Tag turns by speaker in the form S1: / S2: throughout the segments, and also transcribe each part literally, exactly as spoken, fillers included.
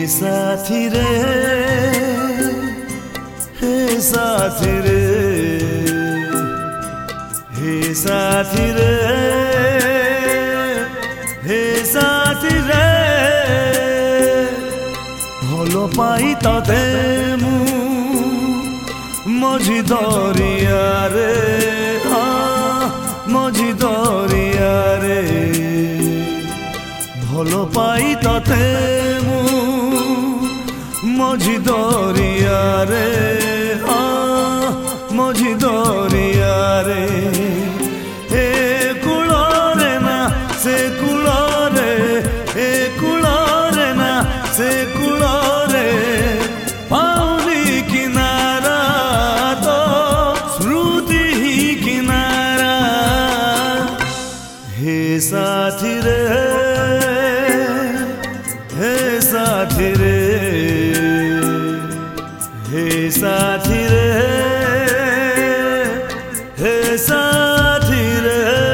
S1: साथी रे हे साथी रे हे साथी रे हे साथी रे भलो पाई तते मु मझी दरिया रे मझी दरिया रे भलो पाई तते मु मझी दरिया रे मझी दरिया रे ए कूलरे ना से कूलरे ए कूलरे ना से कूलरे पाउली किनारा तो स्मृति ही किनारा हे साथी रे हे साथी रे हे साथी रे हे साथी रे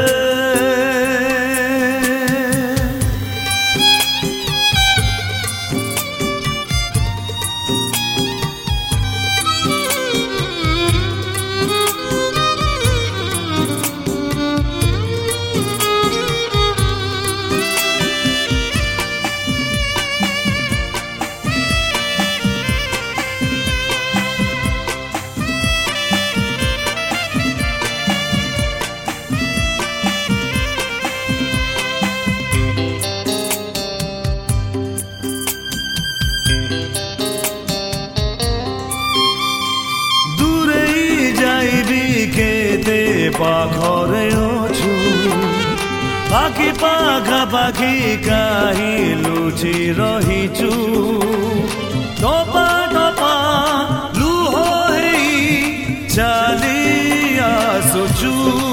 S1: केते पाखरे अछु आखि पाखा पाखी काहि लुचि रहिछु टपा टपा लुह हेई चाली आसुछु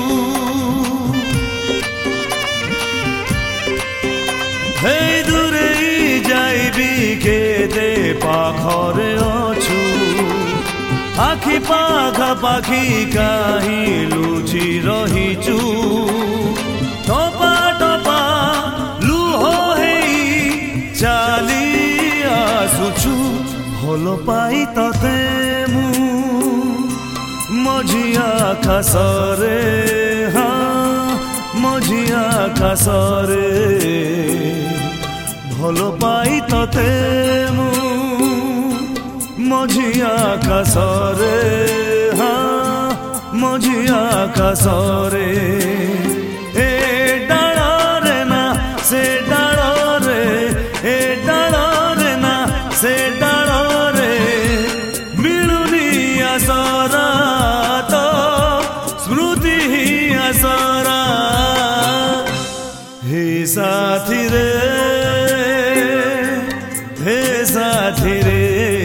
S1: हे दूरे जाइबी केते पाखरे अछु आखि पाखा पाखी काहि लुचि रहिछु टपा टपा लुह हेई चाली आसुछु भलो पाई तते मु मझी आकाशरे हाँ मझी आकाशरे भलो पाई तते मु मझी आकाशरे हाँ मझी आकाशरे ए डालरे ना से डालरे ए डालरे ना से डालरे मिलुनी आसरा तो स्मृति ही आसरा हे साथी रे हे साथी रे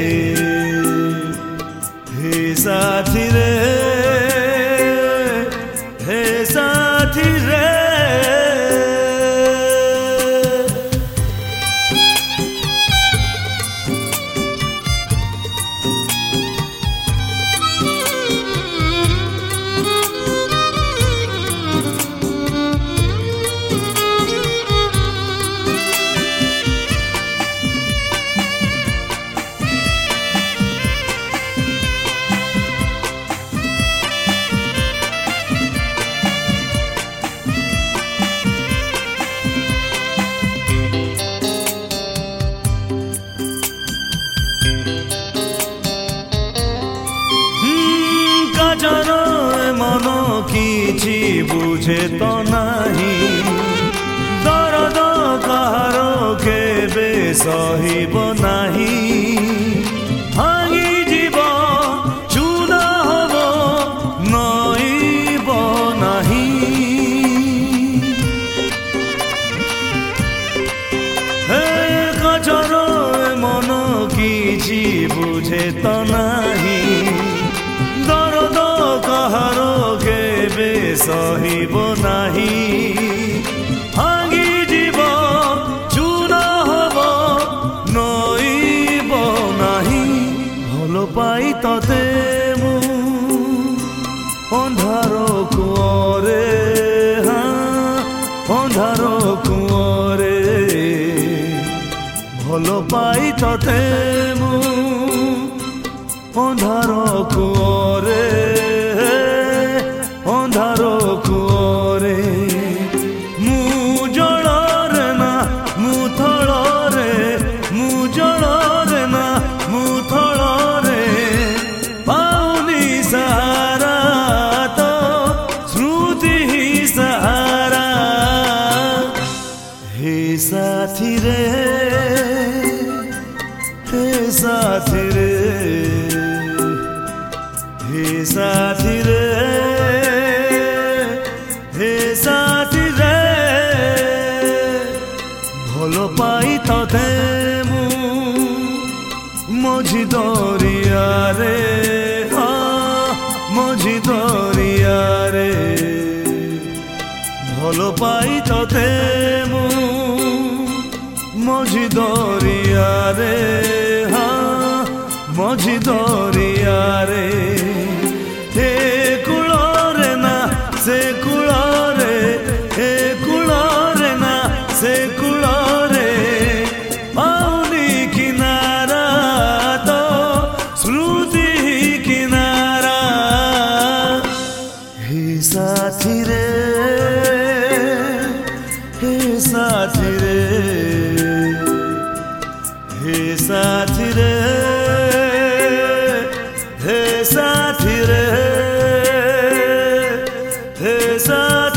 S1: हे साथी रे हे साथी रे मन किछि बुझे तो नाही दर्द कहार केबे सहिब नाही भांगी जीव चूना हब नईब नाही हे गजर मन किछि बुझे तो नाही दर्द कहार केबे सहिब नाही भांगी जीव चूना हब नईब नाही भलो पाई तते मु अंधार कुओरे हाँ अंधार कुओरे ଭଲ ପାଇ ତତେ ମୁଁ ଅନ୍ଧାର କୂଅରେ ଅନ୍ଧାର କୂଅରେ ମୁଁ ଜଳରେ ନା ମୁଁ ଥଳରେ ମୁଁ ଜଳରେ ନା ମୁଁ ଥଳରେ ପାଉନି ସାହାରା ତ ସ୍ମୃତି ହିଁ ସାହାରା हे साथी रे हे साथी रे हे साथी रे हे साथी रे भल पाई तते मु मझी दरिया रे हाँ मझी दरिया रे भल पाई तते मु मझी दरिया रे हाँ मझी दरिया रे हे कूଳରେ ना से कूଳରେ हे कूଳରେ ना से कूଳରେ पाउनी किनारा तो स्मृति किनारा हे साथी रे हे साथी रे हे साथी रे हे साथी रे हे साथी